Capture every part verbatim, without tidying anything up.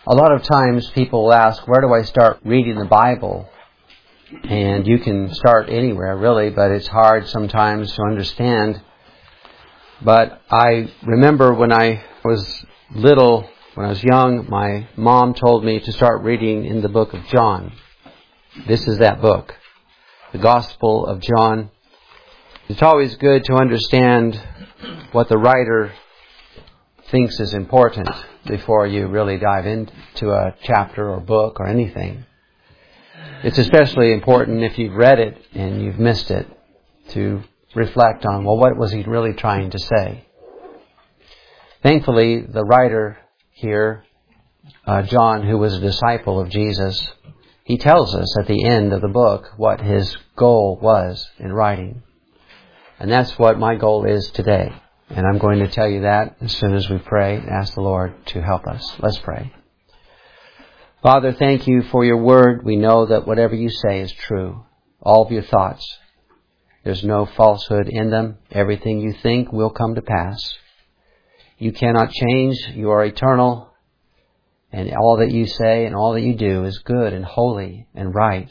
A lot of times people will ask, where do I start reading the Bible? And you can start anywhere, really, but it's hard sometimes to understand. But I remember when I was little, when I was young, my mom told me to start reading in the book of John. This is that book, the Gospel of John. It's always good to understand what the writer thinks is important before you really dive into a chapter or book or anything. It's especially important if you've read it and you've missed it to reflect on, well, what was he really trying to say? Thankfully, the writer here, uh, John, who was a disciple of Jesus, he tells us at the end of the book what his goal was in writing. And that's what my goal is today. And I'm going to tell you that as soon as we pray and ask the Lord to help us. Let's pray. Father, thank you for your word. We know that whatever you say is true. All of your thoughts. There's no falsehood in them. Everything you think will come to pass. You cannot change. You are eternal. And all that you say and all that you do is good and holy and right.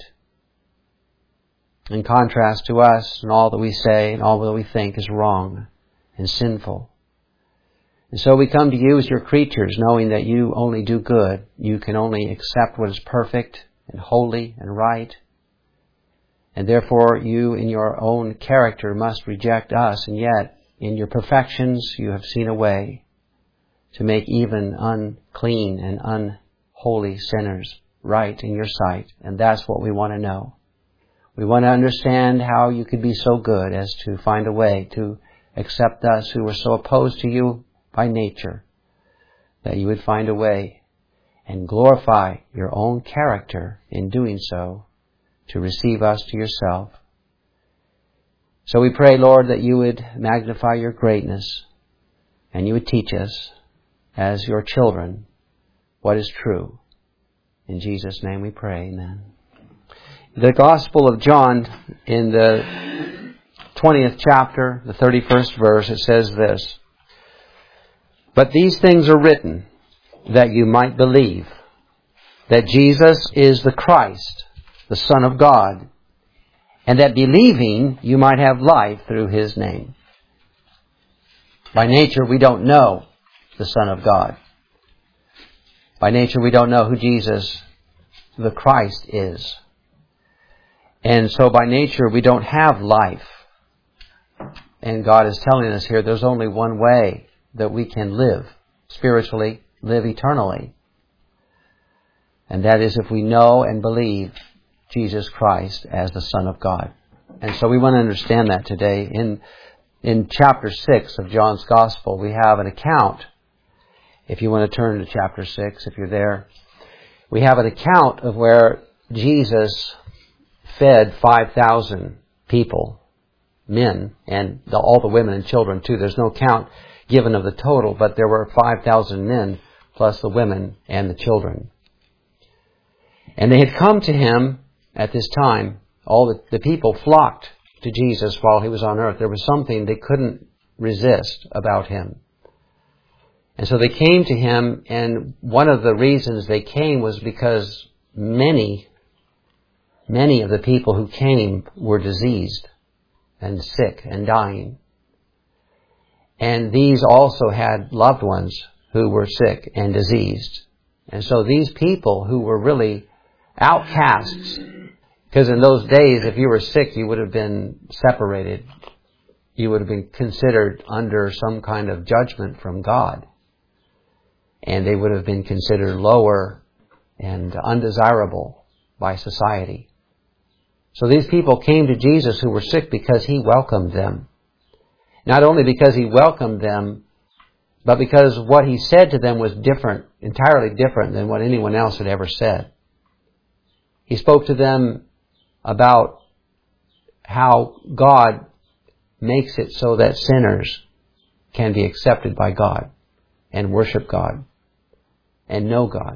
In contrast to us, and all that we say and all that we think is wrong and sinful. And so we come to you as your creatures, knowing that you only do good. You can only accept what is perfect and holy and right. And therefore you in your own character must reject us, and yet in your perfections you have seen a way to make even unclean and unholy sinners right in your sight. And that's what we want to know. We want to understand how you could be so good as to find a way to accept us who were so opposed to you by nature, that you would find a way and glorify your own character in doing so to receive us to yourself. So we pray, Lord, that you would magnify your greatness and you would teach us as your children what is true. In Jesus' name we pray, amen. The Gospel of John, in the twentieth chapter, the thirty-first verse, it says this: "But these things are written, that you might believe that Jesus is the Christ, the Son of God, and that believing you might have life through his name." By nature, we don't know the Son of God. By nature, we don't know who Jesus, the Christ, is. And so by nature, we don't have life. And God is telling us here there's only one way that we can live spiritually, live eternally. And that is if we know and believe Jesus Christ as the Son of God. And so we want to understand that today. In in chapter six of John's Gospel, we have an account. If you want to turn to chapter six, if you're there, we have an account of where Jesus fed five thousand people, men, and the, all the women and children too. There's no count given of the total, but there were five thousand men plus the women and the children. And they had come to him at this time. All the, the people flocked to Jesus while he was on earth. There was something they couldn't resist about him. And so they came to him, and one of the reasons they came was because many, many of the people who came were diseased and sick and dying. And these also had loved ones who were sick and diseased. And so these people who were really outcasts, because in those days, if you were sick, you would have been separated. You would have been considered under some kind of judgment from God. And they would have been considered lower and undesirable by society. So these people came to Jesus who were sick because he welcomed them. Not only because he welcomed them, but because what he said to them was different, entirely different than what anyone else had ever said. He spoke to them about how God makes it so that sinners can be accepted by God and worship God and know God.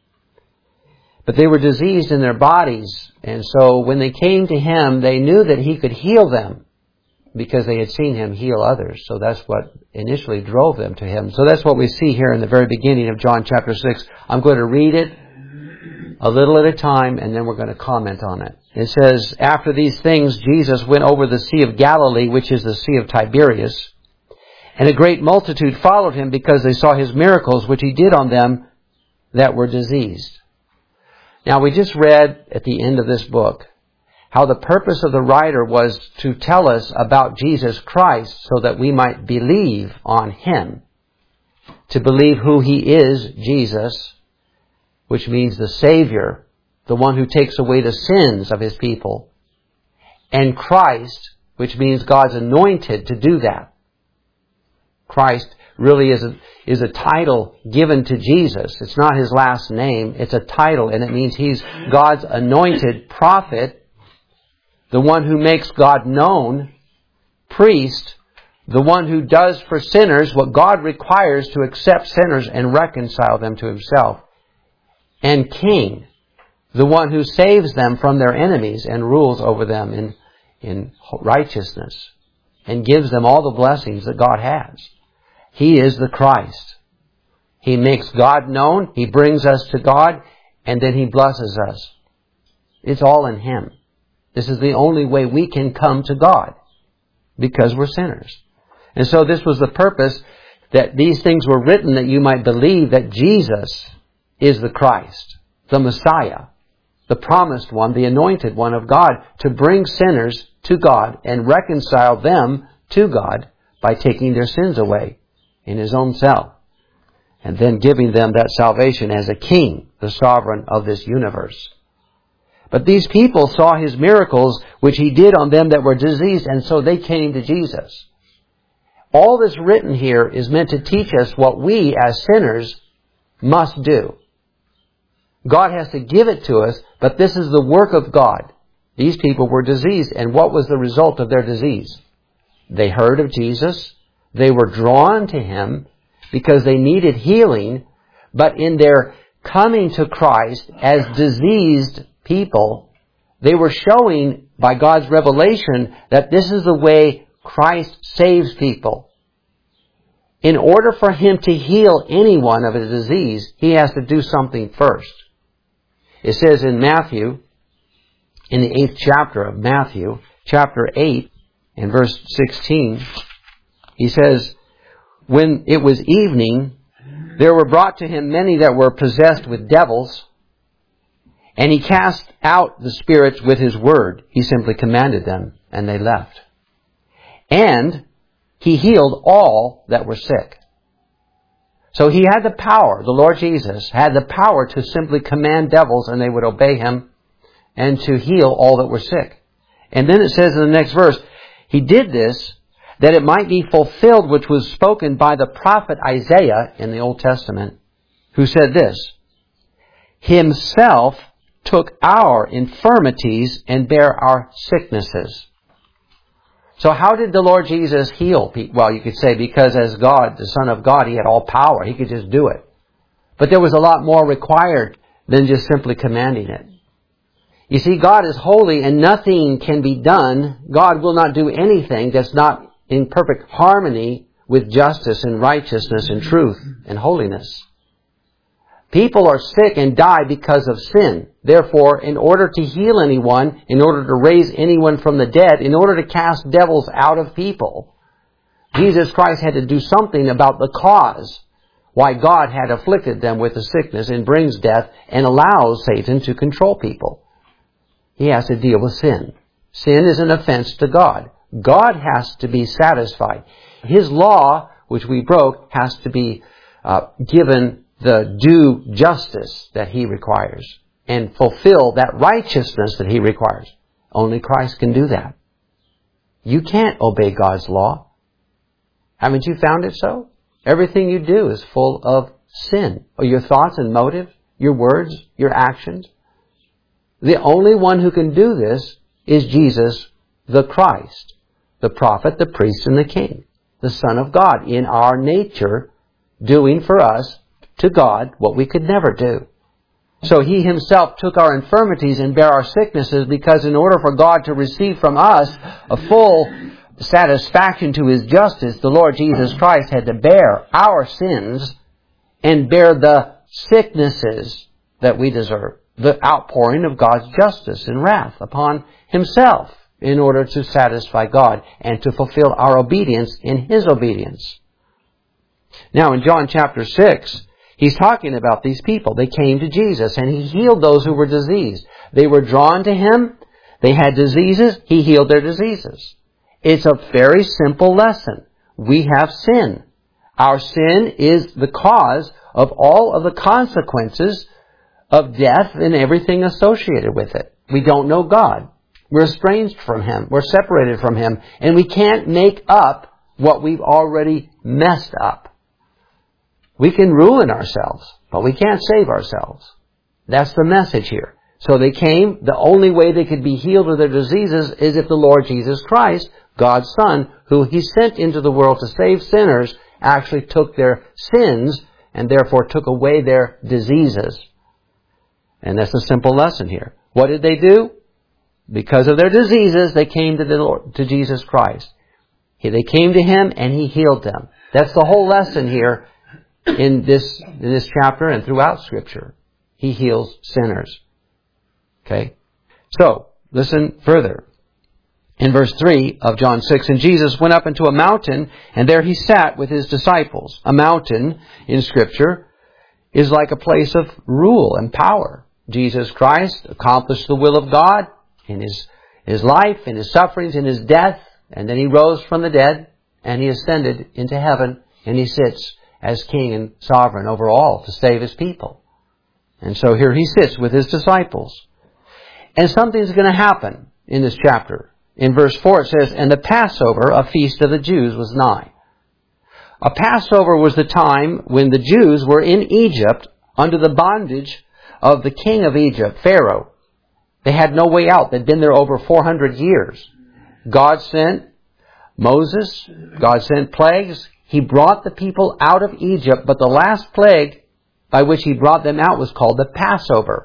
But they were diseased in their bodies, and so when they came to him, they knew that he could heal them. because they had seen Him heal others. So that's what initially drove them to Him. So that's what we see here in the very beginning of John chapter six. I'm going to read it a little at a time, and then we're going to comment on it. It says, "After these things, Jesus went over the Sea of Galilee, which is the Sea of Tiberias. And a great multitude followed Him because they saw His miracles, which He did on them that were diseased." Now, we just read at the end of this book how the purpose of the writer was to tell us about Jesus Christ so that we might believe on Him. To believe who He is, Jesus, which means the Savior, the one who takes away the sins of His people. And Christ, which means God's anointed to do that. Christ really is a, is a title given to Jesus. It's not His last name. It's a title, and it means He's God's anointed prophet, the one who makes God known, priest, the one who does for sinners what God requires to accept sinners and reconcile them to Himself, and king, the one who saves them from their enemies and rules over them in, in righteousness and gives them all the blessings that God has. He is the Christ. He makes God known, He brings us to God, and then He blesses us. It's all in Him. This is the only way we can come to God, because we're sinners. And so this was the purpose, that these things were written that you might believe that Jesus is the Christ, the Messiah, the promised one, the anointed one of God, to bring sinners to God and reconcile them to God by taking their sins away in His own self, and then giving them that salvation as a king, the sovereign of this universe. But these people saw His miracles, which He did on them that were diseased, and so they came to Jesus. All that's written here is meant to teach us what we as sinners must do. God has to give it to us, but this is the work of God. These people were diseased, and what was the result of their disease? They heard of Jesus. They were drawn to Him because they needed healing, but in their coming to Christ as diseased people, they were showing by God's revelation that this is the way Christ saves people. In order for Him to heal anyone of a disease, He has to do something first. It says in Matthew, in the eighth chapter of Matthew, chapter eight, and verse sixteen, He says, "When it was evening, there were brought to Him many that were possessed with devils, and He cast out the spirits with His word." He simply commanded them, and they left. "And He healed all that were sick." So He had the power, the Lord Jesus had the power to simply command devils and they would obey Him, and to heal all that were sick. And then it says in the next verse, He did this that it might be fulfilled which was spoken by the prophet Isaiah in the Old Testament, who said this, "Himself took our infirmities and bare our sicknesses." So how did the Lord Jesus heal people? Well, you could say because as God, the Son of God, He had all power. He could just do it. But there was a lot more required than just simply commanding it. You see, God is holy and nothing can be done. God will not do anything that's not in perfect harmony with justice and righteousness and truth and holiness. People are sick and die because of sin. Therefore, in order to heal anyone, in order to raise anyone from the dead, in order to cast devils out of people, Jesus Christ had to do something about the cause why God had afflicted them with the sickness and brings death and allows Satan to control people. He has to deal with sin. Sin is an offense to God. God has to be satisfied. His law, which we broke, has to be uh, given the due justice that He requires and fulfill that righteousness that He requires. Only Christ can do that. You can't obey God's law. Haven't you found it so? Everything you do is full of sin. Or your thoughts and motives, your words, your actions. The only one who can do this is Jesus, the Christ, the prophet, the priest, and the king, the Son of God, in our nature, doing for us to God what we could never do. So He Himself took our infirmities and bare our sicknesses, because in order for God to receive from us a full satisfaction to His justice, the Lord Jesus Christ had to bear our sins and bear the sicknesses that we deserve. The outpouring of God's justice and wrath upon Himself in order to satisfy God and to fulfill our obedience in His obedience. Now in John chapter six, He's talking about these people. They came to Jesus and He healed those who were diseased. They were drawn to Him. They had diseases. He healed their diseases. It's a very simple lesson. We have sin. Our sin is the cause of all of the consequences of death and everything associated with it. We don't know God. We're estranged from Him. We're separated from Him. And we can't make up what we've already messed up. We can ruin ourselves, but we can't save ourselves. That's the message here. So they came. The only way they could be healed of their diseases is if the Lord Jesus Christ, God's Son, who He sent into the world to save sinners, actually took their sins and therefore took away their diseases. And that's a simple lesson here. What did they do? Because of their diseases, they came to the Lord, to Jesus Christ. They came to Him and He healed them. That's the whole lesson here in this, in this chapter and throughout Scripture. He heals sinners. Okay? So, listen further. In verse three of John six, and Jesus went up into a mountain, and there He sat with His disciples. A mountain, in Scripture, is like a place of rule and power. Jesus Christ accomplished the will of God in His, His life, in His sufferings, in His death, and then He rose from the dead, and He ascended into heaven, and He sits as King and sovereign over all to save His people. And so here He sits with His disciples. And something's going to happen in this chapter. In verse four it says, and the Passover, a feast of the Jews, was nigh. A Passover was the time when the Jews were in Egypt under the bondage of the king of Egypt, Pharaoh. They had no way out. They'd been there over four hundred years. God sent Moses. God sent plagues. He brought the people out of Egypt, but the last plague by which He brought them out was called the Passover.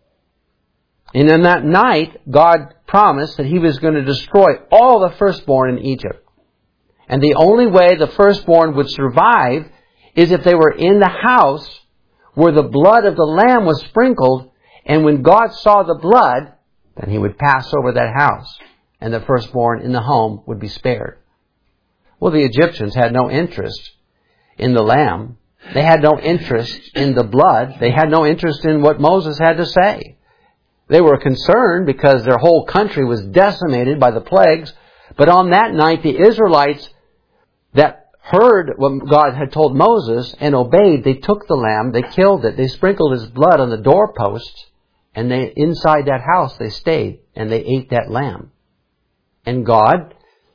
And in that night, God promised that He was going to destroy all the firstborn in Egypt. And the only way the firstborn would survive is if they were in the house where the blood of the lamb was sprinkled, and when God saw the blood, then He would pass over that house, and the firstborn in the home would be spared. Well, the Egyptians had no interest in the lamb. They had no interest in the blood. They had no interest in what Moses had to say. They were concerned because their whole country was decimated by the plagues. But on that night, the Israelites that heard what God had told Moses and obeyed, they took the lamb, they killed it, they sprinkled His blood on the doorposts, and they inside that house they stayed, and they ate that lamb. And God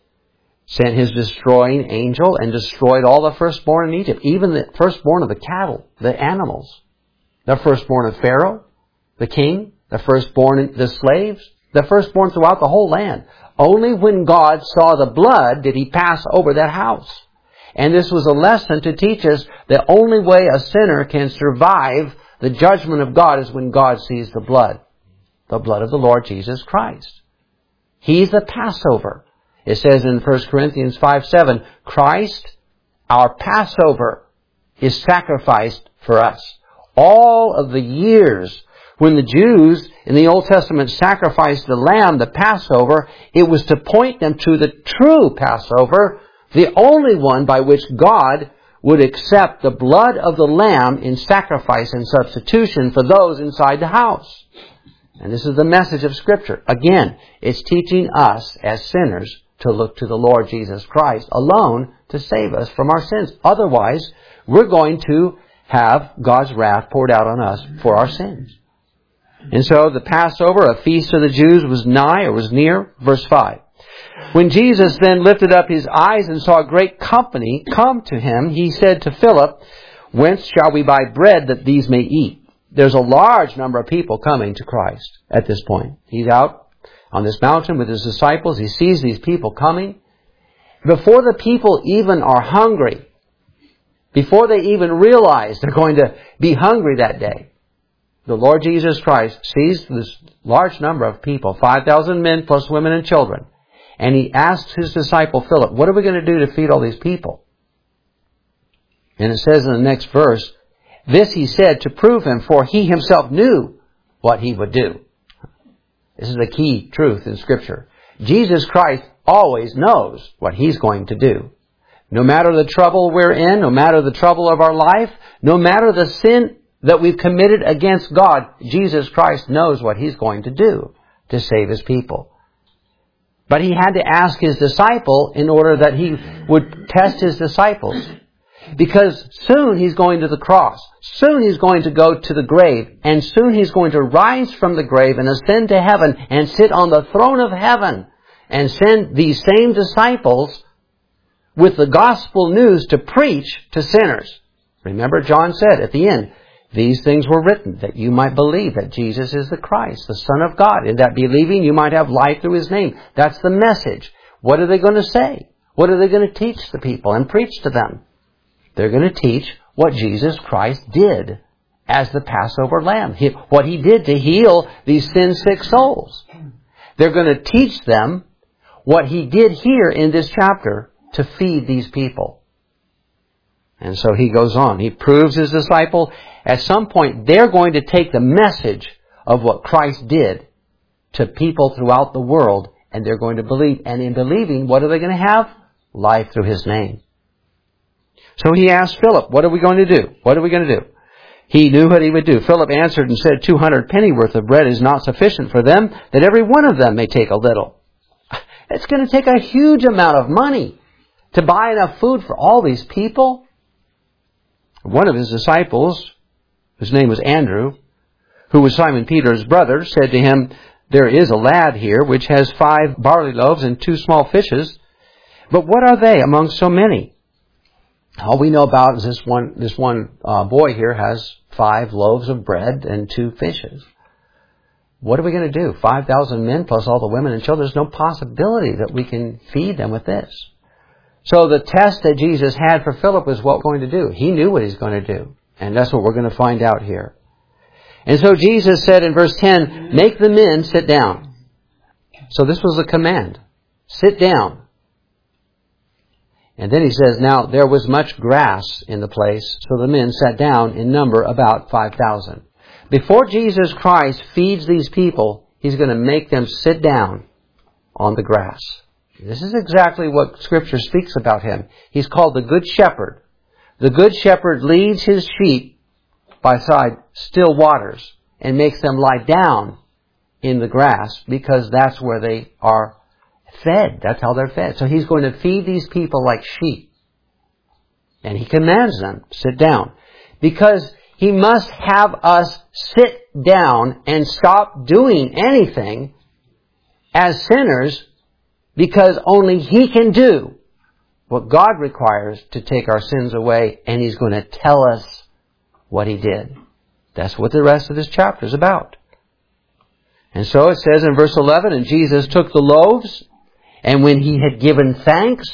sent His destroying angel and destroyed all the firstborn in Egypt, even the firstborn of the cattle, the animals, the firstborn of Pharaoh, the king, the firstborn, the slaves, the firstborn throughout the whole land. Only when God saw the blood did He pass over that house. And this was a lesson to teach us the only way a sinner can survive the judgment of God is when God sees the blood. The blood of the Lord Jesus Christ. He's the Passover. It says in First Corinthians five seven, Christ, our Passover, is sacrificed for us. All of the years when the Jews in the Old Testament sacrificed the lamb, the Passover, it was to point them to the true Passover, the only one by which God would accept the blood of the lamb in sacrifice and substitution for those inside the house. And this is the message of Scripture. Again, it's teaching us as sinners to look to the Lord Jesus Christ alone to save us from our sins. Otherwise, we're going to have God's wrath poured out on us for our sins. And so the Passover, a feast of the Jews, was nigh or was near. Verse five. When Jesus then lifted up His eyes and saw a great company come to Him, He said to Philip, whence shall we buy bread that these may eat? There's a large number of people coming to Christ at this point. He's out on this mountain with His disciples. He sees these people coming. Before the people even are hungry, before they even realize they're going to be hungry that day, the Lord Jesus Christ sees this large number of people, five thousand men plus women and children. And he asked his disciple Philip, what are we going to do to feed all these people? And it says in the next verse, this he said to prove him, for he himself knew what he would do. This is the key truth in Scripture. Jesus Christ always knows what he's going to do. No matter the trouble we're in, no matter the trouble of our life, no matter the sin that we've committed against God, Jesus Christ knows what he's going to do to save his people. But he had to ask his disciple in order that he would test his disciples. Because soon he's going to the cross. Soon he's going to go to the grave. And soon he's going to rise from the grave and ascend to heaven and sit on the throne of heaven and send these same disciples with the gospel news to preach to sinners. Remember, John said at the end, these things were written that you might believe that Jesus is the Christ, the Son of God, and that believing you might have life through his name. That's the message. What are they going to say? What are they going to teach the people and preach to them? They're going to teach what Jesus Christ did as the Passover lamb. He, what he did to heal these sin-sick souls. They're going to teach them what he did here in this chapter to feed these people. And so he goes on. He proves his disciple. At some point, they're going to take the message of what Christ did to people throughout the world, and they're going to believe. And in believing, what are they going to have? Life through his name. So he asked Philip, what are we going to do? What are we going to do? He knew what he would do. Philip answered and said, two hundred pennyworth of bread is not sufficient for them, that every one of them may take a little. It's going to take a huge amount of money to buy enough food for all these people. One of his disciples, whose name was Andrew, who was Simon Peter's brother, said to him, there is a lad here which has five barley loaves and two small fishes, but what are they among so many? All we know about is this one, this one uh, boy here has five loaves of bread and two fishes. What are we going to do? five thousand men plus all the women and children. There's no possibility that we can feed them with this. So the test that Jesus had for Philip was what we're going to do. He knew what he's going to do. And that's what we're going to find out here. And so Jesus said in verse ten, make the men sit down. So this was a command. Sit down. And then he says, now there was much grass in the place, so the men sat down in number about five thousand. Before Jesus Christ feeds these people, he's going to make them sit down on the grass. This is exactly what Scripture speaks about him. He's called the Good Shepherd. The Good Shepherd leads his sheep beside still waters and makes them lie down in the grass because that's where they are fed. That's how they're fed. So he's going to feed these people like sheep. And he commands them, sit down. Because he must have us sit down and stop doing anything as sinners, because only he can do what God requires to take our sins away, and he's going to tell us what he did. That's what the rest of this chapter is about. And so it says in verse eleven, and Jesus took the loaves, and when he had given thanks,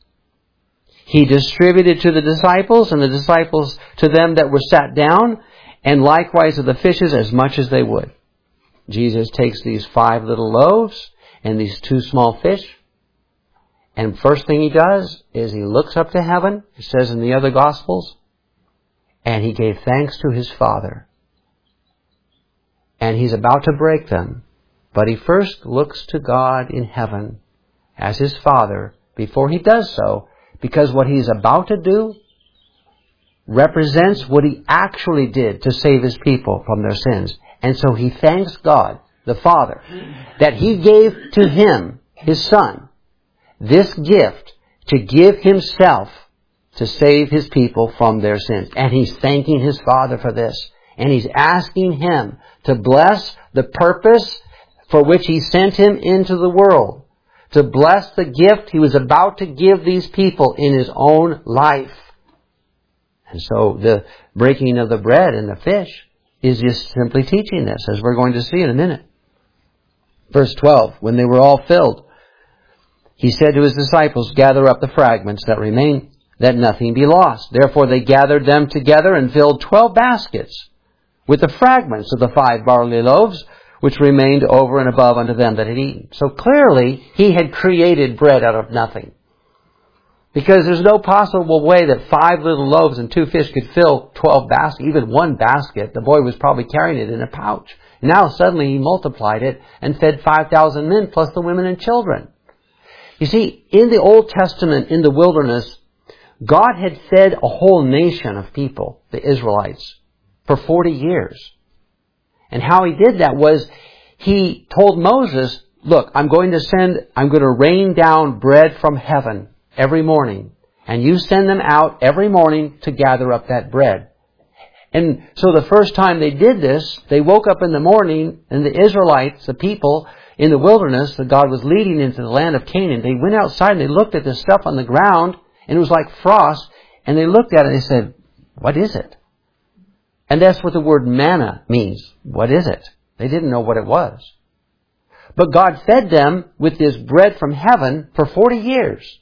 he distributed to the disciples, and the disciples to them that were sat down, and likewise of the fishes as much as they would. Jesus takes these five little loaves and these two small fish, and first thing he does is he looks up to heaven, it says in the other Gospels, and he gave thanks to his Father. And he's about to break them, but he first looks to God in heaven as his Father before he does so, because what he's about to do represents what he actually did to save his people from their sins. And so he thanks God, the Father, that he gave to him, his Son, this gift to give himself to save his people from their sins. And he's thanking his Father for this. And he's asking him to bless the purpose for which he sent him into the world. To bless the gift he was about to give these people in his own life. And so the breaking of the bread and the fish is just simply teaching this, as we're going to see in a minute. Verse twelve, when they were all filled, he said to his disciples, gather up the fragments that remain, that nothing be lost. Therefore they gathered them together and filled twelve baskets with the fragments of the five barley loaves, which remained over and above unto them that had eaten. So clearly, He had created bread out of nothing. Because there's no possible way that five little loaves and two fish could fill twelve baskets, even one basket. The boy was probably carrying it in a pouch. Now suddenly He multiplied it and fed five thousand men plus the women and children. You see, in the Old Testament, in the wilderness, God had fed a whole nation of people, the Israelites, for forty years. And how He did that was He told Moses, look, I'm going to send, I'm going to rain down bread from heaven every morning. And you send them out every morning to gather up that bread. And so the first time they did this, they woke up in the morning and the Israelites, the people in the wilderness that God was leading into the land of Canaan, they went outside and they looked at the stuff on the ground and it was like frost. And they looked at it and they said, what is it? And that's what the word manna means. What is it? They didn't know what it was. But God fed them with this bread from heaven for forty years.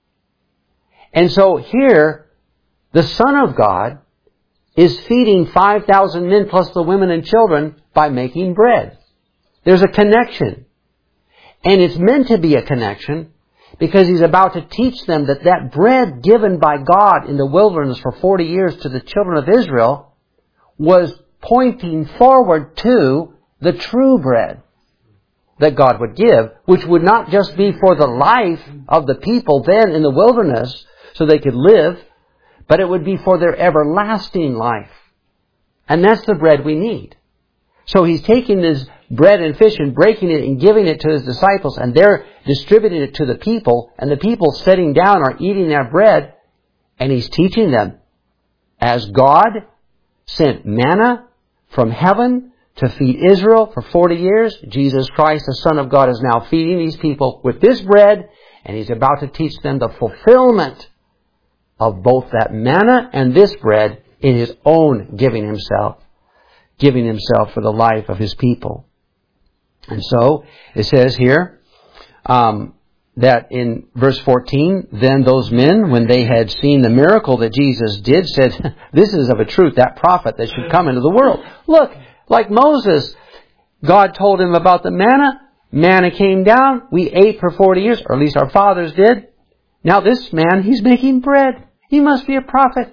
And so here, the Son of God is feeding five thousand men plus the women and children by making bread. There's a connection. And it's meant to be a connection because He's about to teach them that that bread given by God in the wilderness for forty years to the children of Israel was pointing forward to the true bread that God would give, which would not just be for the life of the people then in the wilderness so they could live, but it would be for their everlasting life. And that's the bread we need. So He's taking this bread and fish and breaking it and giving it to His disciples, and they're distributing it to the people, and the people sitting down are eating that bread, and He's teaching them. As God sent manna from heaven to feed Israel for forty years, Jesus Christ, the Son of God, is now feeding these people with this bread, and He's about to teach them the fulfillment of both that manna and this bread in His own giving Himself, giving Himself for the life of His people. And so, it says here, um, that in verse fourteen, then those men, when they had seen the miracle that Jesus did, said, this is of a truth that prophet that should come into the world. Look, like Moses, God told him about the manna. Manna came down. We ate for forty years, or at least our fathers did. Now this man, he's making bread. He must be a prophet.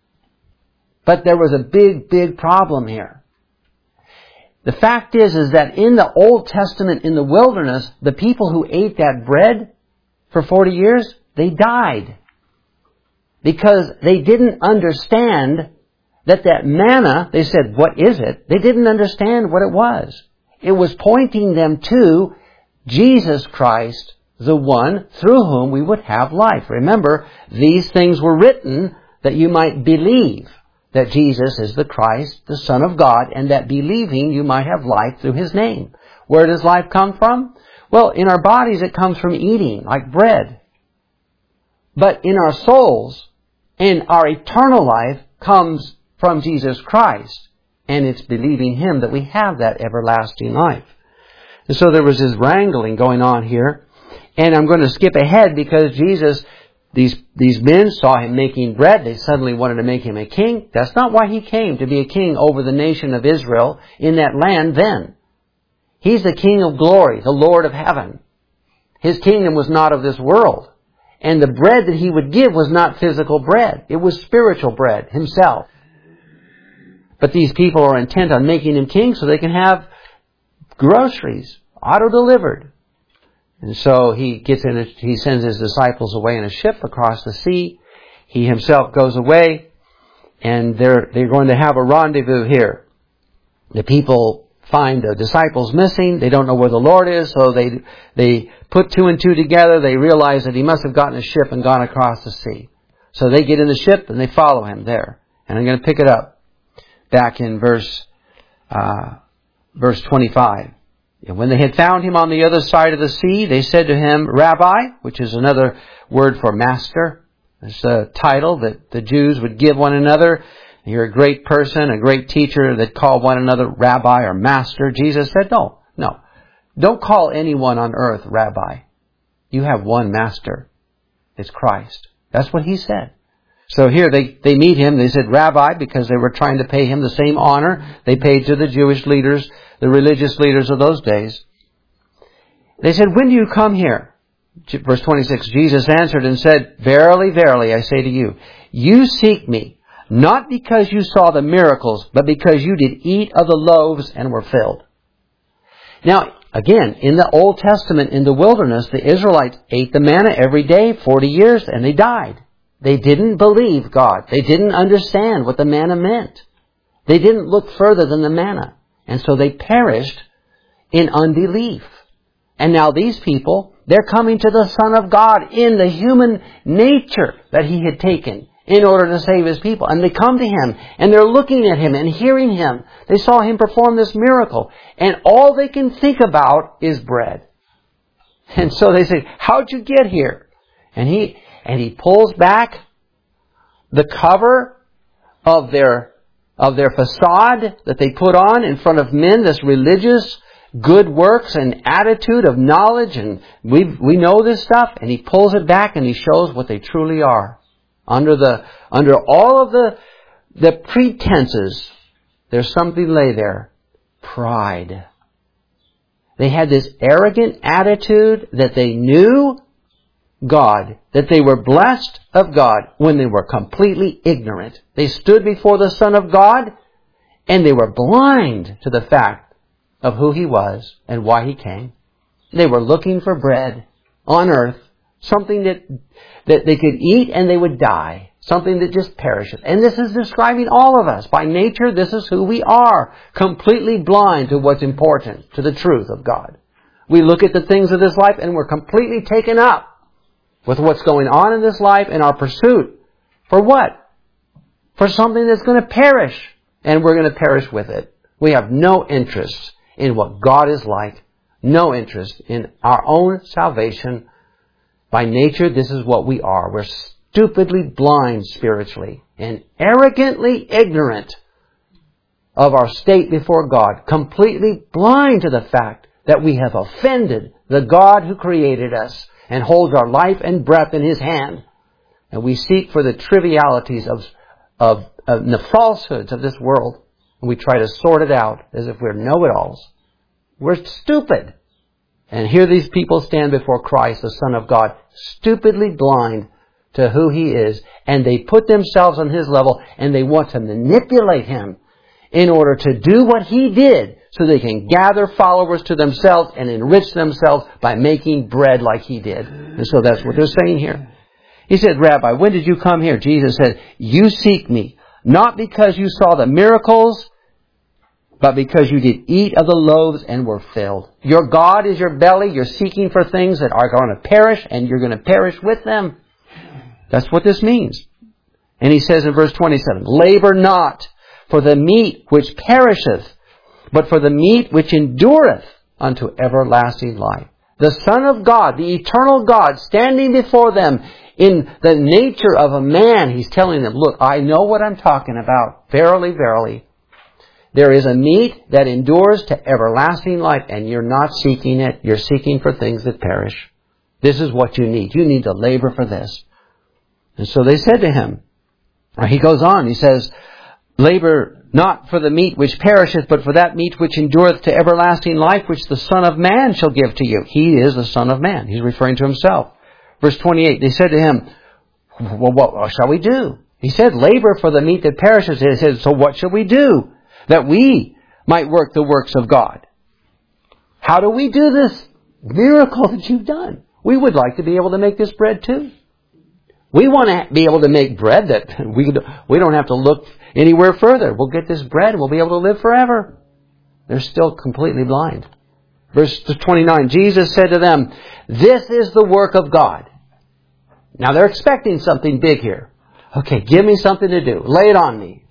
But there was a big, big problem here. The fact is, is that in the Old Testament, in the wilderness, the people who ate that bread for forty years, they died. Because they didn't understand that that manna, they said, what is it? They didn't understand what it was. It was pointing them to Jesus Christ, the one through whom we would have life. Remember, these things were written that you might believe that Jesus is the Christ, the Son of God, and that believing you might have life through His name. Where does life come from? Well, in our bodies it comes from eating, like bread. But in our souls, and our eternal life comes from Jesus Christ. And it's believing Him that we have that everlasting life. And so there was this wrangling going on here. And I'm going to skip ahead because Jesus, these, these men saw Him making bread. They suddenly wanted to make Him a king. That's not why He came, to be a king over the nation of Israel in that land then. He's the King of glory, the Lord of heaven. His kingdom was not of this world. And the bread that He would give was not physical bread. It was spiritual bread Himself. But these people are intent on making Him king so they can have groceries auto-delivered. And so He gets in. A, he sends His disciples away in a ship across the sea. He Himself goes away, and they're they're going to have a rendezvous here. The people find the disciples missing. They don't know where the Lord is, so they they put two and two together. They realize that He must have gotten a ship and gone across the sea. So they get in the ship and they follow Him there. And I'm going to pick it up back in verse uh, verse twenty-five. And when they had found Him on the other side of the sea, they said to Him, Rabbi, which is another word for master. It's a title that the Jews would give one another. You're a great person, a great teacher that call one another Rabbi or Master. Jesus said, no, no. Don't call anyone on earth Rabbi. You have one Master. It's Christ. That's what He said. So here they, they meet him. They said, Rabbi, because they were trying to pay him the same honor they paid to the Jewish leaders, the religious leaders of those days. They said, when do you come here? Verse twenty-six, Jesus answered and said, Verily, verily, I say to you, you seek me, not because you saw the miracles, but because you did eat of the loaves and were filled. Now, again, in the Old Testament, in the wilderness, the Israelites ate the manna every day, forty years, and they died. They didn't believe God. They didn't understand what the manna meant. They didn't look further than the manna. And so they perished in unbelief. And now these people, they're coming to the Son of God in the human nature that He had taken in order to save His people. And they come to Him, and they're looking at Him and hearing Him. They saw Him perform this miracle. And all they can think about is bread. And so they say, how'd you get here? And He... And He pulls back the cover of their of their facade that they put on in front of men, this religious good works and attitude of knowledge, and we we know this stuff, and He pulls it back and He shows what they truly are. Under the under all of the the pretenses, there's something lay there. Pride. They had this arrogant attitude that they knew God, that they were blessed of God when they were completely ignorant. They stood before the Son of God and they were blind to the fact of who He was and why He came. They were looking for bread on earth, something that, that they could eat and they would die, something that just perishes. And this is describing all of us. By nature, this is who we are, completely blind to what's important, to the truth of God. We look at the things of this life and we're completely taken up with what's going on in this life and our pursuit. For what? For something that's going to perish. And we're going to perish with it. We have no interest in what God is like. No interest in our own salvation. By nature, this is what we are. We're stupidly blind spiritually and arrogantly ignorant of our state before God. Completely blind to the fact that we have offended the God who created us and holds our life and breath in His hand. And we seek for the trivialities of, of, of the falsehoods of this world. And we try to sort it out as if we're know-it-alls. We're stupid. And here these people stand before Christ, the Son of God, stupidly blind to who He is. And they put themselves on His level and they want to manipulate Him in order to do what He did, so they can gather followers to themselves and enrich themselves by making bread like He did. And so that's what they're saying here. He said, Rabbi, when did you come here? Jesus said, you seek me, not because you saw the miracles, but because you did eat of the loaves and were filled. Your God is your belly. You're seeking for things that are going to perish, and you're going to perish with them. That's what this means. And He says in verse twenty-seven, labor not for the meat which perisheth, but for the meat which endureth unto everlasting life. The Son of God, the eternal God, standing before them in the nature of a man, He's telling them, look, I know what I'm talking about. Verily, verily. There is a meat that endures to everlasting life, and you're not seeking it. You're seeking for things that perish. This is what you need. You need to labor for this. And so they said to Him, or He goes on, He says, labor not for the meat which perisheth, but for that meat which endureth to everlasting life, which the Son of Man shall give to you. He is the Son of Man. He's referring to Himself. Verse twenty-eight, they said to Him, well, what shall we do? He said, labor for the meat that perishes. He said, so what shall we do that we might work the works of God? How do we do this miracle that you've done? We would like to be able to make this bread too. We want to be able to make bread that we we don't have to look anywhere further. We'll get this bread and we'll be able to live forever. They're still completely blind. Verse twenty-nine, Jesus said to them, this is the work of God. Now they're expecting something big here. Okay, give me something to do. Lay it on me.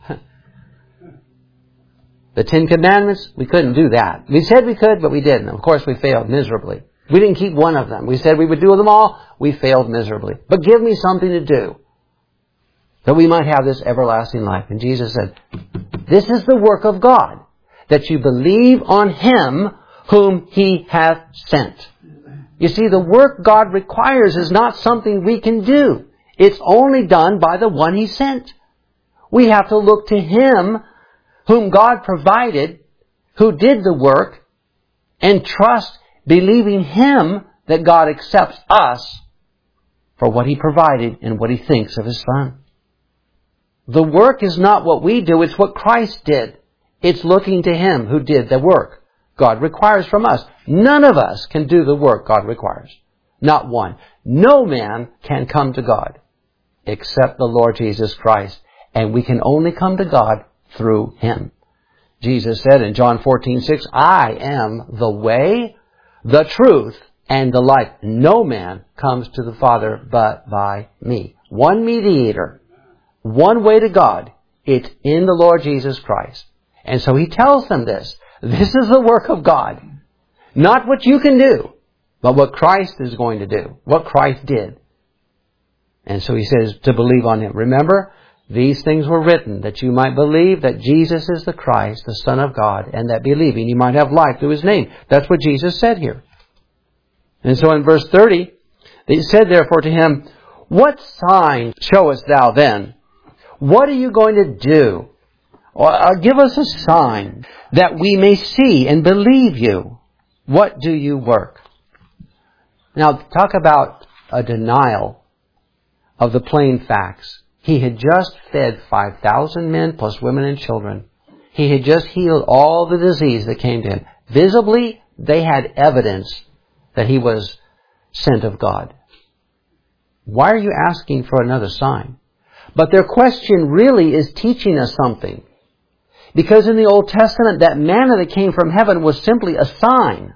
The Ten Commandments, we couldn't do that. We said we could, but we didn't. Of course, we failed miserably. We didn't keep one of them. We said we would do them all. We failed miserably. But give me something to do, that we might have this everlasting life. And Jesus said, this is the work of God, that you believe on Him whom He hath sent. You see, the work God requires is not something we can do. It's only done by the one He sent. We have to look to Him whom God provided, who did the work, and trust, believing Him that God accepts us for what He provided and what He thinks of His Son. The work is not what we do, it's what Christ did. It's looking to Him who did the work God requires from us. None of us can do the work God requires. Not one. No man can come to God except the Lord Jesus Christ. And we can only come to God through Him. Jesus said in John fourteen six, I am the way, the truth, and the life. No man comes to the Father but by me. One mediator. One way to God. It's in the Lord Jesus Christ. And so He tells them this. This is the work of God. Not what you can do, but what Christ is going to do. What Christ did. And so He says to believe on Him. Remember, these things were written that you might believe that Jesus is the Christ, the Son of God, and that believing you might have life through His name. That's what Jesus said here. And so in verse thirty, they said therefore to Him, what sign showest Thou then? What are you going to do? Or give us a sign that we may see and believe You. What do You work? Now, talk about a denial of the plain facts. He had just fed five thousand men plus women and children. He had just healed all the disease that came to Him. Visibly, they had evidence that He was sent of God. Why are you asking for another sign? But their question really is teaching us something. Because in the Old Testament, that manna that came from heaven was simply a sign.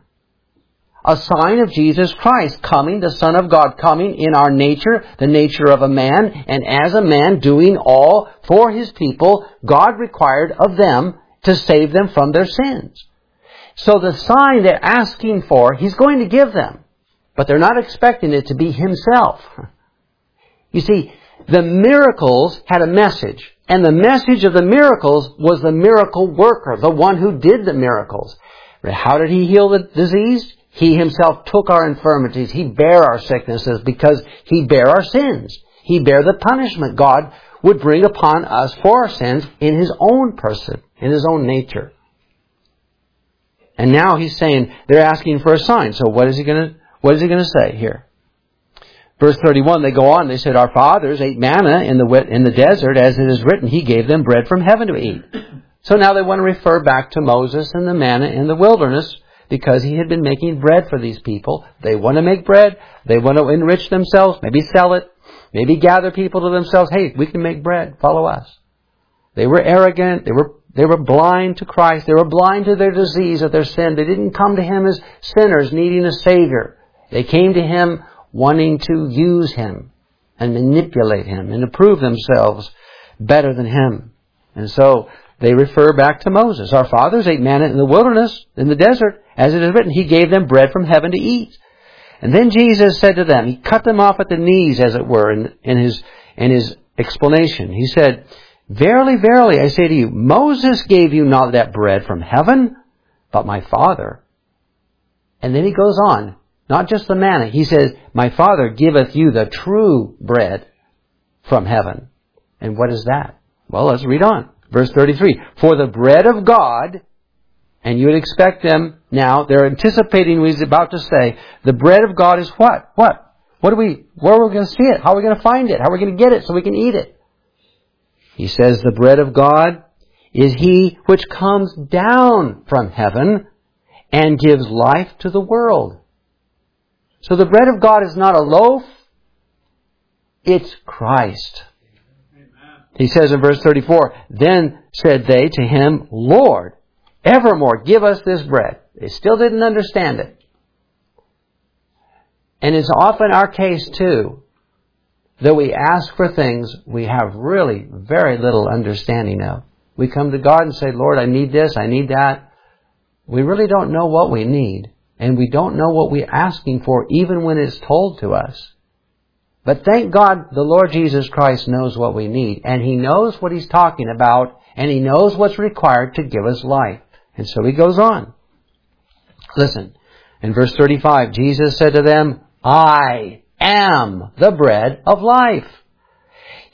A sign of Jesus Christ coming, the Son of God coming in our nature, the nature of a man, and as a man doing all for His people God required of them to save them from their sins. So the sign they're asking for, He's going to give them. But they're not expecting it to be Himself. You see, the miracles had a message. And the message of the miracles was the miracle worker, the one who did the miracles. How did He heal the disease? He Himself took our infirmities. He bare our sicknesses because He bare our sins. He bare the punishment God would bring upon us for our sins in His own person, in His own nature. And now He's saying they're asking for a sign. So what is He going to, what is He going to say here? Verse thirty-one, they go on, they said, our fathers ate manna in the in the desert, as it is written, He gave them bread from heaven to eat. So now they want to refer back to Moses and the manna in the wilderness, because he had been making bread for these people. They want to make bread. They want to enrich themselves, maybe sell it, maybe gather people to themselves. Hey, we can make bread. Follow us. They were arrogant. They were they were blind to Christ. They were blind to their disease, of their sin. They didn't come to Him as sinners needing a Savior. They came to Him wanting to use Him and manipulate Him and to prove themselves better than Him. And so they refer back to Moses. Our fathers ate manna in the wilderness, in the desert, as it is written, He gave them bread from heaven to eat. And then Jesus said to them, He cut them off at the knees, as it were, in, in his in his explanation. He said, verily, verily, I say to you, Moses gave you not that bread from heaven, but my Father. And then He goes on. Not just the manna. He says, my Father giveth you the true bread from heaven. And what is that? Well, let's read on. Verse thirty-three. For the bread of God, and you would expect them now, they're anticipating what He's about to say. The bread of God is what? What? What are we, where are we going to see it? How are we going to find it? How are we going to get it so we can eat it? He says, the bread of God is He which comes down from heaven and gives life to the world. So the bread of God is not a loaf, it's Christ. Amen. He says in verse thirty-four, then said they to Him, Lord, evermore give us this bread. They still didn't understand it. And it's often our case too, that we ask for things we have really very little understanding of. We come to God and say, Lord, I need this, I need that. We really don't know what we need. And we don't know what we're asking for even when it's told to us. But thank God the Lord Jesus Christ knows what we need. And He knows what He's talking about. And He knows what's required to give us life. And so He goes on. Listen, in verse thirty-five, Jesus said to them, I am the bread of life.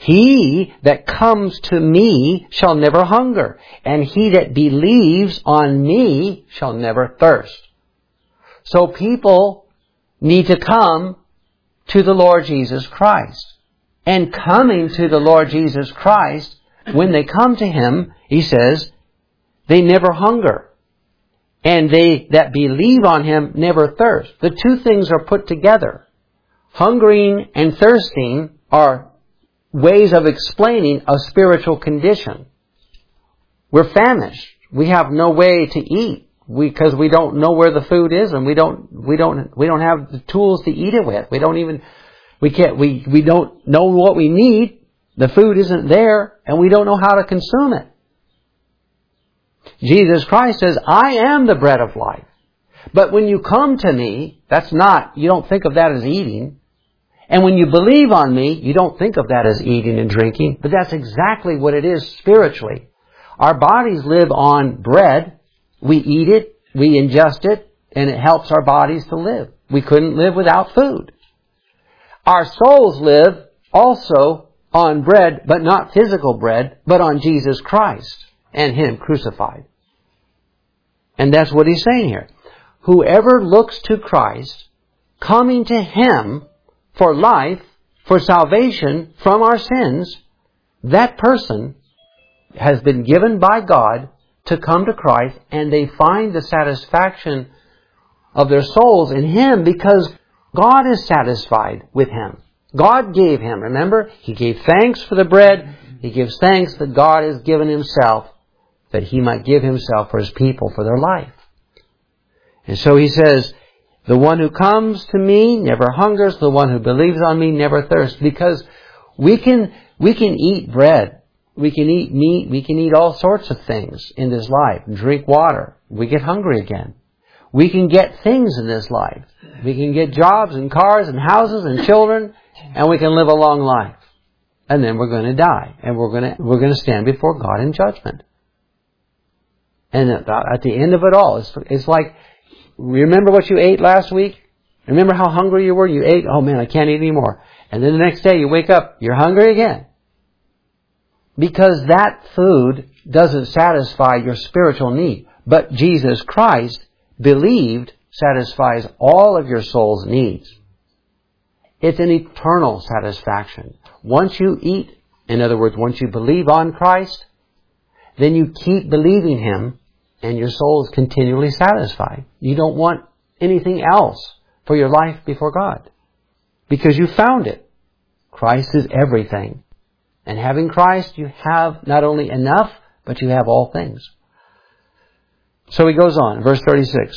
He that comes to me shall never hunger, and he that believes on me shall never thirst. So people need to come to the Lord Jesus Christ. And coming to the Lord Jesus Christ, when they come to Him, He says, they never hunger. And they that believe on Him never thirst. The two things are put together. Hungering and thirsting are ways of explaining a spiritual condition. We're famished. We have no way to eat because we don't know where the food is, and we don't we don't we don't have the tools to eat it with. We don't even we can't we we don't know what we need. The food isn't there, and we don't know how to consume it. Jesus Christ says, "I am the bread of life." But when you come to me, that's not, you don't think of that as eating. And when you believe on me, you don't think of that as eating and drinking. But that's exactly what it is spiritually. Our bodies live on bread. We eat it, we ingest it, and it helps our bodies to live. We couldn't live without food. Our souls live also on bread, but not physical bread, but on Jesus Christ and Him crucified. And that's what He's saying here. Whoever looks to Christ, coming to Him for life, for salvation from our sins, that person has been given by God to come to Christ, and they find the satisfaction of their souls in Him because God is satisfied with him. God gave him, remember? He gave thanks for the bread. He gives thanks that God has given Himself, that He might give Himself for His people, for their life. And so He says, the one who comes to me never hungers, the one who believes on me never thirsts. Because we can, we can eat bread. We can eat meat. We can eat all sorts of things in this life. Drink water. We get hungry again. We can get things in this life. We can get jobs and cars and houses and children, and we can live a long life. And then we're going to die, and we're going to we're going to stand before God in judgment. And at the end of it all, it's, it's like, remember what you ate last week? Remember how hungry you were? You ate, oh man, I can't eat anymore. And then the next day you wake up, you're hungry again. Because that food doesn't satisfy your spiritual need. But Jesus Christ, believed, satisfies all of your soul's needs. It's an eternal satisfaction. Once you eat, in other words, once you believe on Christ, then you keep believing Him, and your soul is continually satisfied. You don't want anything else for your life before God, because you found it. Christ is everything. And having Christ, you have not only enough, but you have all things. So he goes on, verse thirty-six.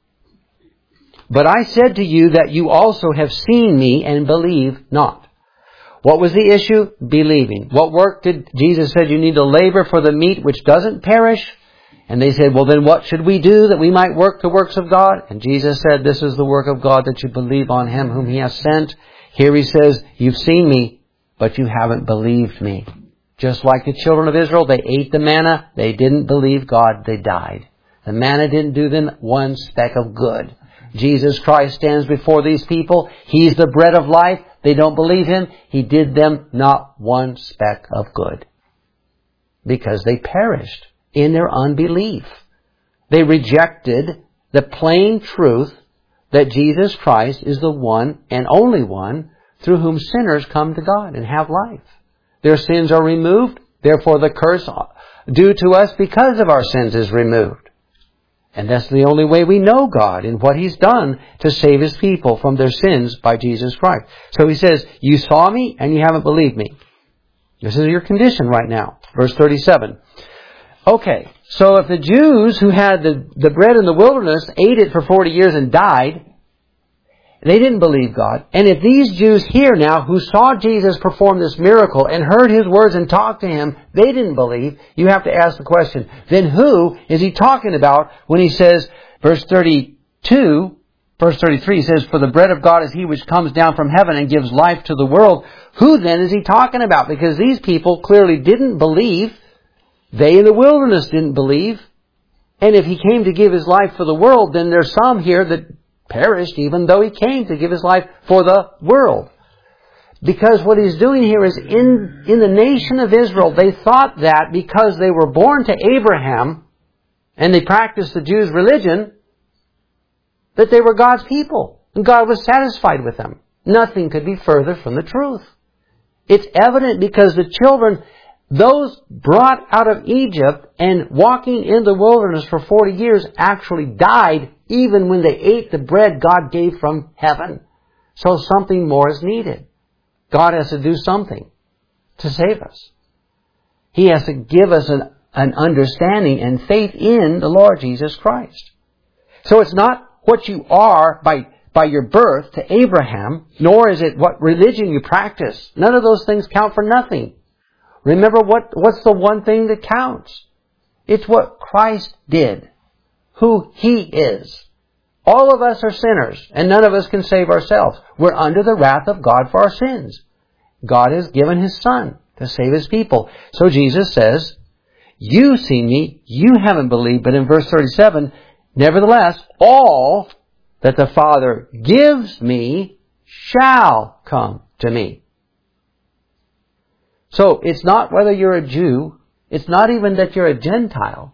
But I said to you that you also have seen me and believe not. What was the issue? Believing. What work did Jesus said you need to labor for the meat which doesn't perish? And they said, well then what should we do that we might work the works of God? And Jesus said, this is the work of God, that you believe on Him whom He has sent. Here He says, you've seen me, but you haven't believed me. Just like the children of Israel, they ate the manna, they didn't believe God, they died. The manna didn't do them one speck of good. Jesus Christ stands before these people. He's the bread of life. They don't believe Him. He did them not one speck of good, because they perished in their unbelief. They rejected the plain truth that Jesus Christ is the one and only one through whom sinners come to God and have life. Their sins are removed. Therefore the curse due to us because of our sins is removed. And that's the only way we know God and what He's done to save His people from their sins by Jesus Christ. So He says, you saw me and you haven't believed me. This is your condition right now. Verse thirty-seven. Okay, so if the Jews who had the, the bread in the wilderness ate it for forty years and died, they didn't believe God. And if these Jews here now who saw Jesus perform this miracle and heard His words and talked to Him, they didn't believe, you have to ask the question, then who is He talking about when He says, verse thirty-two, verse thirty-three, He says, for the bread of God is He which comes down from heaven and gives life to the world. Who then is He talking about? Because these people clearly didn't believe. They in the wilderness didn't believe. And if He came to give His life for the world, then there's some here that perished even though He came to give His life for the world. Because what he's doing here is in, in the nation of Israel, they thought that because they were born to Abraham and they practiced the Jews' religion, that they were God's people. And God was satisfied with them. Nothing could be further from the truth. It's evident because the children, those brought out of Egypt and walking in the wilderness for forty years, actually died even when they ate the bread God gave from heaven. So something more is needed. God has to do something to save us. He has to give us an, an understanding and faith in the Lord Jesus Christ. So it's not what you are by, by your birth to Abraham, nor is it what religion you practice. None of those things count for nothing. Remember what, what's the one thing that counts? It's what Christ did. Who He is. All of us are sinners, and none of us can save ourselves. We're under the wrath of God for our sins. God has given His Son to save His people. So Jesus says, you've seen me, you haven't believed. But in verse thirty-seven, nevertheless, all that the Father gives me shall come to me. So it's not whether you're a Jew. It's not even that you're a Gentile.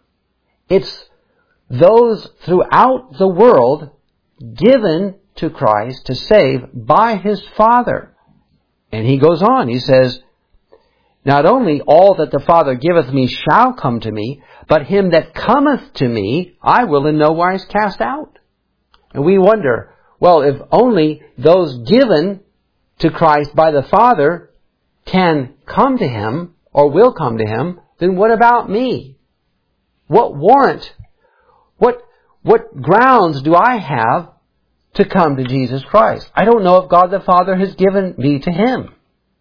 It's those throughout the world given to Christ to save by His Father. And He goes on, He says, not only all that the Father giveth me shall come to me, but him that cometh to me I will in no wise cast out. And we wonder, well, if only those given to Christ by the Father can come to Him or will come to Him, then what about me? What warrant What what grounds do I have to come to Jesus Christ? I don't know if God the Father has given me to Him.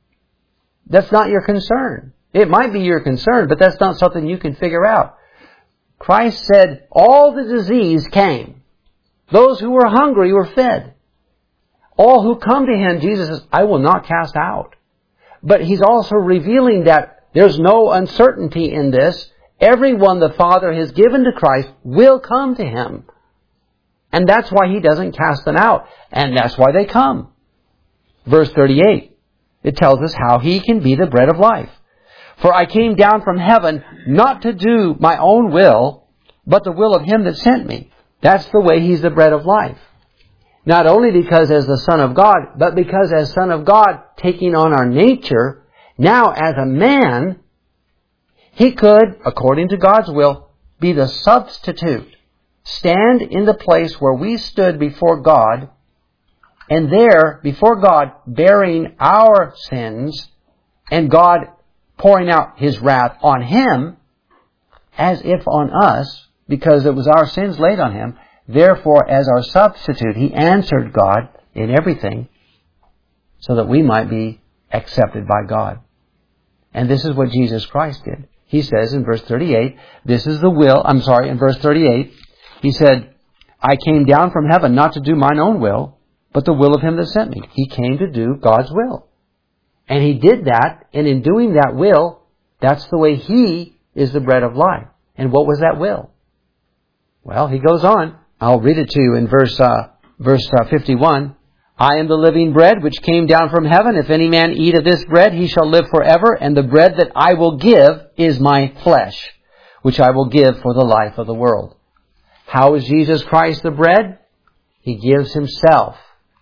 That's not your concern. It might be your concern, but that's not something you can figure out. Christ said all the disease came. Those who were hungry were fed. All who come to Him, Jesus says, I will not cast out. But He's also revealing that there's no uncertainty in this. Everyone the Father has given to Christ will come to Him. And that's why He doesn't cast them out. And that's why they come. Verse thirty-eight, it tells us how He can be the bread of life. For I came down from heaven not to do my own will, but the will of Him that sent me. That's the way He's the bread of life. Not only because as the Son of God, but because as Son of God, taking on our nature, now as a man, He could, according to God's will, be the substitute. Stand in the place where we stood before God, and there, before God, bearing our sins, and God pouring out His wrath on Him, as if on us, because it was our sins laid on Him. Therefore, as our substitute, He answered God in everything, so that we might be accepted by God. And this is what Jesus Christ did. He says in verse thirty-eight, this is the will, I'm sorry, in verse thirty-eight, He said, I came down from heaven not to do mine own will, but the will of Him that sent me. He came to do God's will. And He did that, and in doing that will, that's the way He is the bread of life. And what was that will? Well, He goes on. I'll read it to you in verse, uh, verse uh, fifty-one. I am the living bread which came down from heaven. If any man eat of this bread, he shall live forever. And the bread that I will give is my flesh, which I will give for the life of the world. How is Jesus Christ the bread? He gives Himself.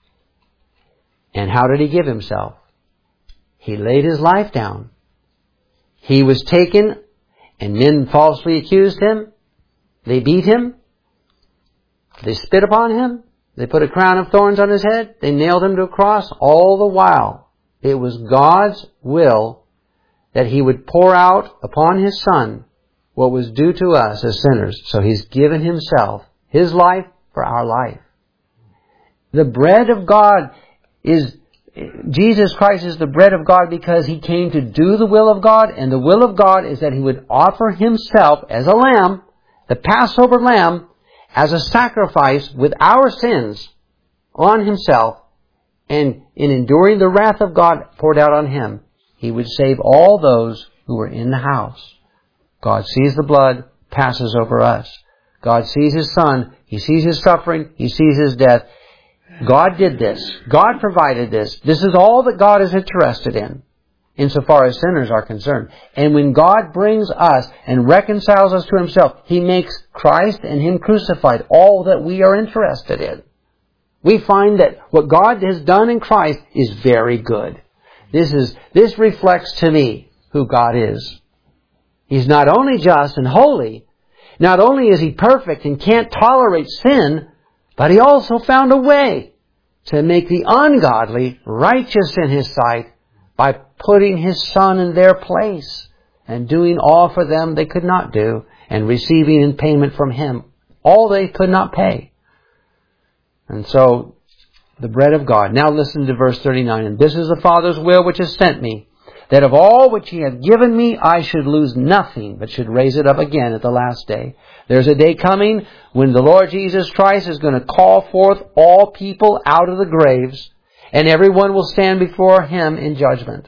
And how did He give Himself? He laid His life down. He was taken, and men falsely accused Him. They beat Him. They spit upon Him. They put a crown of thorns on His head. They nailed Him to a cross. All the while, it was God's will that He would pour out upon His Son what was due to us as sinners. So He's given Himself, His life for our life. The bread of God is, Jesus Christ is the bread of God because He came to do the will of God. And the will of God is that He would offer Himself as a lamb, the Passover lamb, as a sacrifice with our sins on Himself, and in enduring the wrath of God poured out on Him, He would save all those who were in the house. God sees the blood, passes over us. God sees His Son, He sees His suffering, He sees His death. God did this. God provided this. This is all that God is interested in, insofar as sinners are concerned. And when God brings us and reconciles us to Himself, He makes Christ and Him crucified all that we are interested in. We find that what God has done in Christ is very good. This is, this reflects to me who God is. He's not only just and holy, not only is He perfect and can't tolerate sin, but He also found a way to make the ungodly righteous in His sight by putting His Son in their place and doing all for them they could not do and receiving in payment from Him all they could not pay. And so, the bread of God. Now listen to verse thirty-nine. And this is the Father's will which has sent me, that of all which He hath given me, I should lose nothing, but should raise it up again at the last day. There's a day coming when the Lord Jesus Christ is going to call forth all people out of the graves, and everyone will stand before Him in judgment.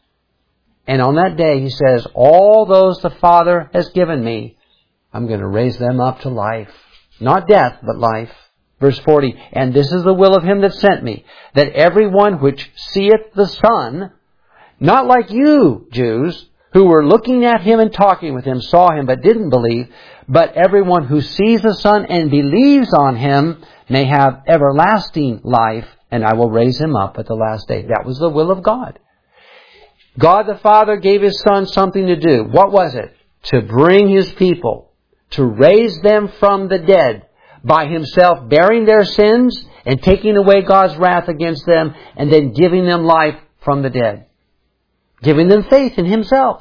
And on that day, He says, all those the Father has given me, I'm going to raise them up to life. Not death, but life. Verse forty, and this is the will of Him that sent me, that everyone which seeth the Son, not like you, Jews, who were looking at Him and talking with Him, saw Him but didn't believe, but everyone who sees the Son and believes on Him may have everlasting life, and I will raise him up at the last day. That was the will of God. God the Father gave His Son something to do. What was it? To bring His people, to raise them from the dead, by Himself bearing their sins and taking away God's wrath against them, and then giving them life from the dead. Giving them faith in Himself.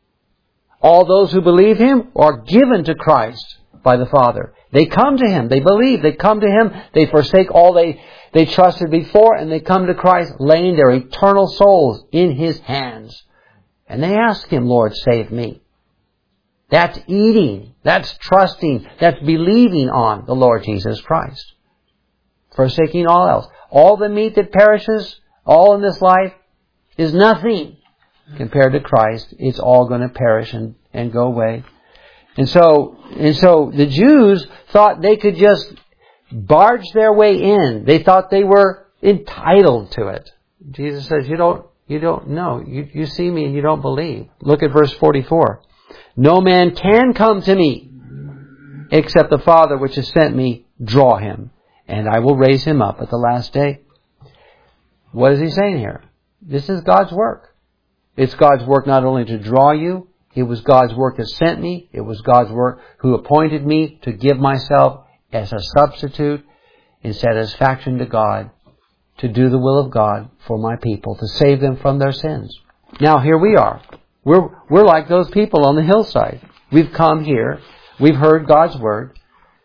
All those who believe Him are given to Christ by the Father. They come to Him. They believe. They come to Him. They forsake all they, they trusted before, and they come to Christ, laying their eternal souls in His hands. And they ask Him, Lord, save me. That's eating. That's trusting. That's believing on the Lord Jesus Christ. Forsaking all else. All the meat that perishes, all in this life, is nothing compared to Christ. It's all going to perish and, and go away. And so, and so the Jews thought they could just barge their way in. They thought they were entitled to it. Jesus says, you don't, you don't know. You, you see me and you don't believe. Look at verse forty-four. No man can come to me, except the Father which has sent me draw him, and I will raise him up at the last day. What is He saying here? This is God's work. It's God's work not only to draw you, it was God's work that sent me, it was God's work who appointed me to give myself as a substitute in satisfaction to God, to do the will of God for my people, to save them from their sins. Now here we are. We're, we're like those people on the hillside. We've come here, we've heard God's Word,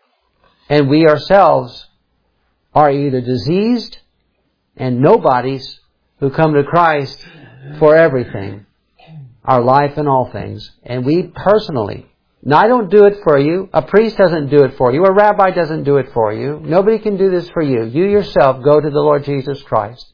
and we ourselves are either diseased and nobodies who come to Christ for everything, our life and all things. And we personally, now I don't do it for you, a priest doesn't do it for you, a rabbi doesn't do it for you, nobody can do this for you. You yourself go to the Lord Jesus Christ.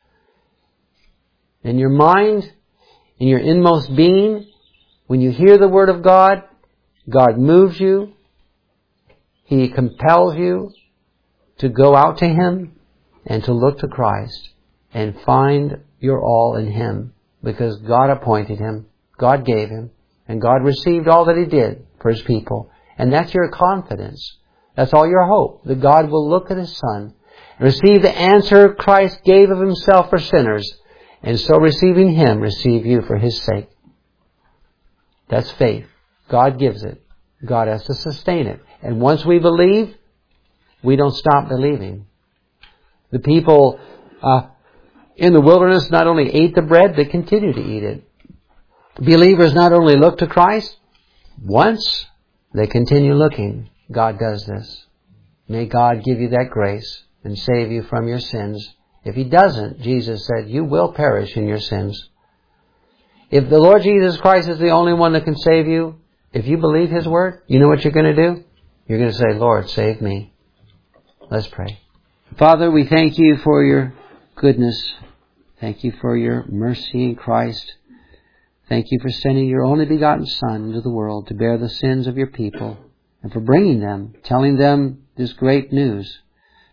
In your mind, in your inmost being, when you hear the Word of God, God moves you. He compels you to go out to Him and to look to Christ and find your all in Him, because God appointed Him, God gave Him, and God received all that He did for His people. And that's your confidence. That's all your hope, that God will look at His Son and receive the answer Christ gave of Himself for sinners, and so receiving Him, receive you for His sake. That's faith. God gives it. God has to sustain it. And once we believe, we don't stop believing. The people uh, in the wilderness not only ate the bread, they continue to eat it. Believers not only look to Christ once, they continue looking. God does this. May God give you that grace and save you from your sins. If He doesn't, Jesus said, you will perish in your sins. If the Lord Jesus Christ is the only one that can save you, if you believe His Word, you know what you're going to do? You're going to say, Lord, save me. Let's pray. Father, we thank You for Your goodness. Thank You for Your mercy in Christ. Thank You for sending Your only begotten Son into the world to bear the sins of Your people, and for bringing them, telling them this great news,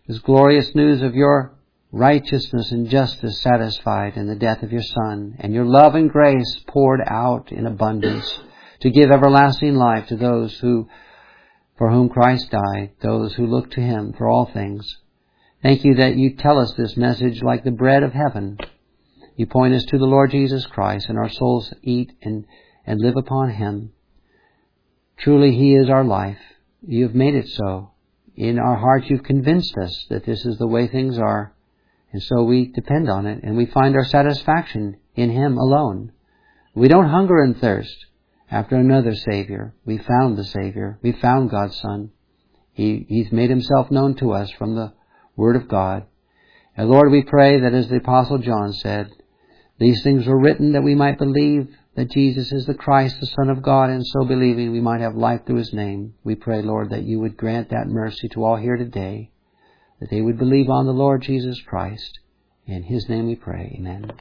this glorious news of your righteousness and justice satisfied in the death of your Son, and your love and grace poured out in abundance to give everlasting life to those who, for whom Christ died, those who look to Him for all things. Thank you that you tell us this message like the bread of heaven. You point us to the Lord Jesus Christ, and our souls eat and, and live upon Him. Truly He is our life. You have made it so. In our hearts you've convinced us that this is the way things are. And so we depend on it, and we find our satisfaction in Him alone. We don't hunger and thirst after another Savior. We found the Savior. We found God's Son. He, He's made Himself known to us from the Word of God. And Lord, we pray that as the Apostle John said, these things were written that we might believe that Jesus is the Christ, the Son of God, and so believing we might have life through His name. We pray, Lord, that you would grant that mercy to all here today, that they would believe on the Lord Jesus Christ. In His name we pray. Amen.